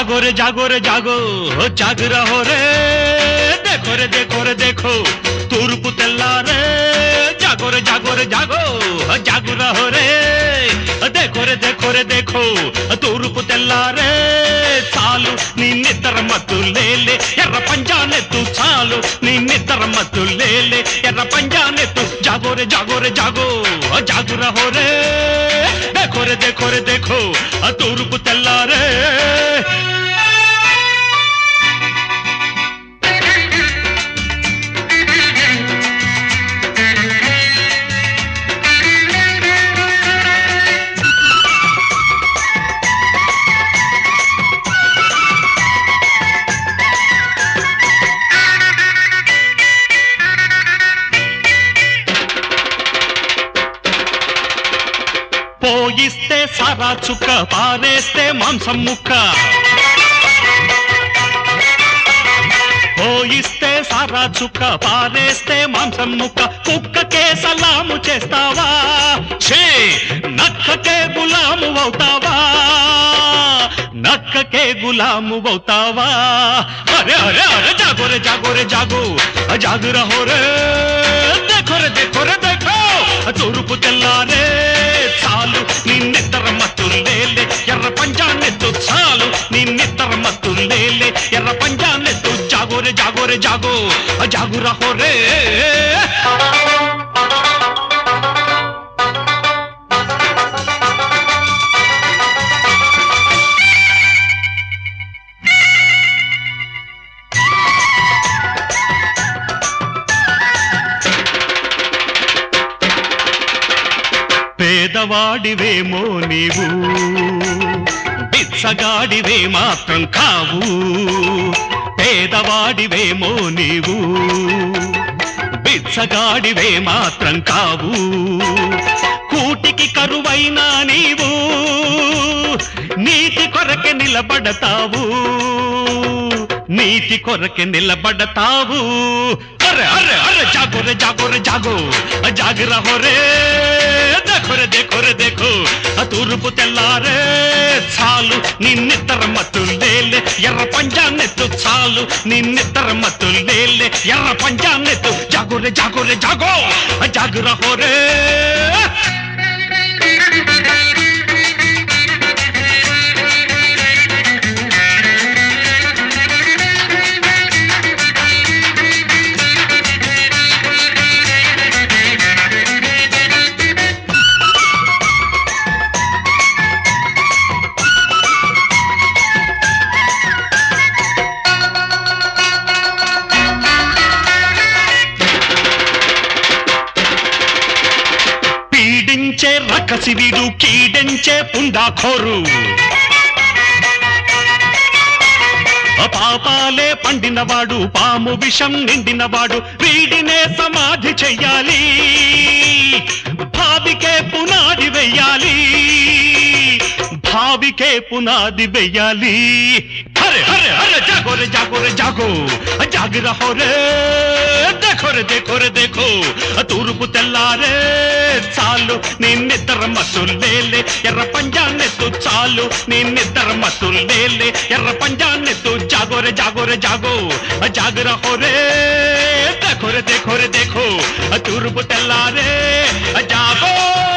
जागो रे जागो रे जागो जाग रहो रे देखो रे देखो रे देखो तूर्पु తెల్లారే जागो रे जागो रे जागो जाग रहो रे देखो रे देखो रे देखो तूर्पु తెల్లారే చాలు నీ నిద్ర మత్తు లేలే ఎర్ర పంజానెత్తు చాలు నీ నిద్ర మత్తు లేలే ఎర్ర పంజానెత్తు जागो रे जागो रे जागो जाग रहो रे देखो रे देखो तूर्पु తెల్లారే పోయిస్తే సారా చుక్క పారేస్తే మాంసం ముక్క పోయిస్తే సారా చుక్క పారేస్తే మాంసం ముక్క కుక్కకే సలాము చేస్తావా ఛే నక్కకే గులాము అవుతావా నక్కకే గులాము అవుతావా అరే అరే అరే జాగో రే జాగో రే జాగో జాగ్ రహో రే देखो रे देखो रे देखो తూర్పు తెల్లారే చాలు నీ నిద్ర మత్తు లేలే ఎర్ర పంజానెత్తు చాలు నీ నిద్ర మత్తు లేలే ఎర్ర పంజానెత్తు జాగో రే జాగో రే జాగో జాగు రహో రే పేదవాడివేమో నీవు బిచ్చగాడివే మాత్రం కావు పేదవాడివేమో నీవు బిచ్చగాడివే మాత్రం కావు కూటికి కరువైనా నీవు నీతి కొరకే నిలబడతావు నీతి కొరకే నిలబడతావు అరే అరే అరే జాగో రే జాగో రే జాగో జాగ్ రహో రే देखो रे देखो తూర్పు తెల్లారే చాలు నీ నిద్ర మత్తు లేలే ఎర్ర పంజానెత్తు చాలు నీ నిద్ర మత్తు లేలే ఎర్ర పంజానెత్తు జాగో రే జాగో రే జాగో జాగ్ రహో రే పీడించే రకసివిడు కీడించే పుండాఖోరు పాపాలే పండినవాడు పాము విషం నిండినవాడు వీడినే సమాధి చెయ్యాలి భావికే పునాది వెయ్యాలి భావికే పునాది వెయ్యాలి అరే అరే అరే జాగో రే జాగో రే జాగో జాగ్ రహో రే देखो रे देखो తూర్పు తెల్లారే చాలు నీ నిద్ర మత్తు లేలే ఎర్ర పంజానెత్తు చాలు నీ నిద్ర మత్తు లేలే ఎర్ర పంజానెత్తు జాగో రే జాగో రే జాగో జాగ్ రహో రే देखो रे देखो तूर्పు తెల్లారే జాగో